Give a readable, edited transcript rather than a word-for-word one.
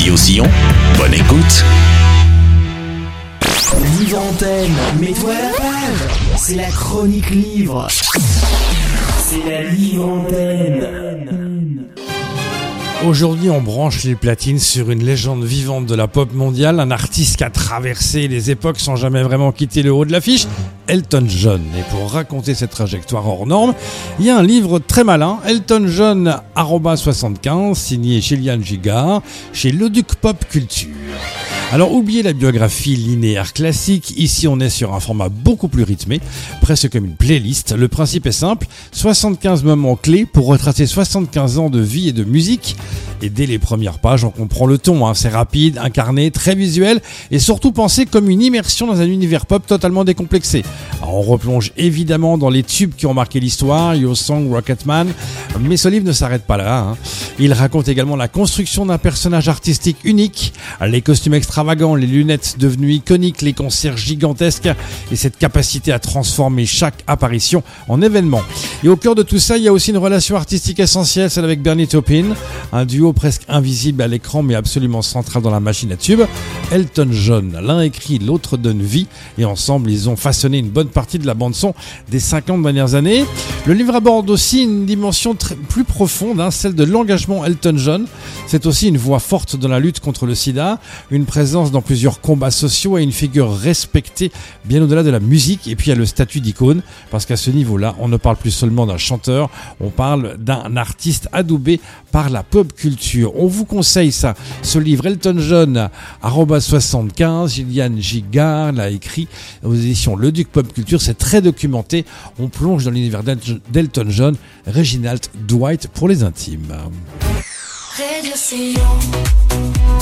Guillaume Sillon, bonne écoute. Livre Antenne, mets-toi à la page. C'est la chronique livre. C'est la Livre Antenne. Aujourd'hui, on branche les platines sur une légende vivante de la pop mondiale, un artiste qui a traversé les époques sans jamais vraiment quitter le haut de l'affiche, Elton John. Et pour raconter cette trajectoire hors norme, il y a un livre très malin, Elton John @75, signé Gillian Gigard, chez Leduc Pop Culture. Alors oubliez la biographie linéaire classique, ici on est sur un format beaucoup plus rythmé, presque comme une playlist. Le principe est simple, 75 moments clés pour retracer 75 ans de vie et de musique. Et dès les premières pages, on comprend le ton, c'est rapide, incarné, très visuel et surtout pensé comme une immersion dans un univers pop totalement décomplexé. Alors, on replonge évidemment dans les tubes qui ont marqué l'histoire, Your Song, Rocketman, mais ce livre ne s'arrête pas là. Il raconte également la construction d'un personnage artistique unique, les costumes extravagants, les lunettes devenues iconiques, les concerts gigantesques et cette capacité à transformer chaque apparition en événement. Et au cœur de tout ça, il y a aussi une relation artistique essentielle, celle avec Bernie Taupin, un duo presque invisible à l'écran mais absolument central dans la machine à tubes. Elton John, l'un écrit, l'autre donne vie et ensemble ils ont façonné une bonne partie de la bande-son des 50 dernières années. Le livre aborde aussi une dimension plus profonde, celle de l'engagement Elton John. C'est aussi une voix forte dans la lutte contre le sida, une présence dans plusieurs combats sociaux et une figure respectée bien au-delà de la musique. Et puis il y a le statut d'icône, parce qu'à ce niveau-là, on ne parle plus seulement d'un chanteur, on parle d'un artiste adoubé par la pop culture. On vous conseille ça, ce livre Elton John @75, Gillian Gigard l'a écrit aux éditions Leduc Pop Culture, c'est très documenté, on plonge dans l'univers d'Elton John, Reginald Dwight pour les intimes. Radio Sillon.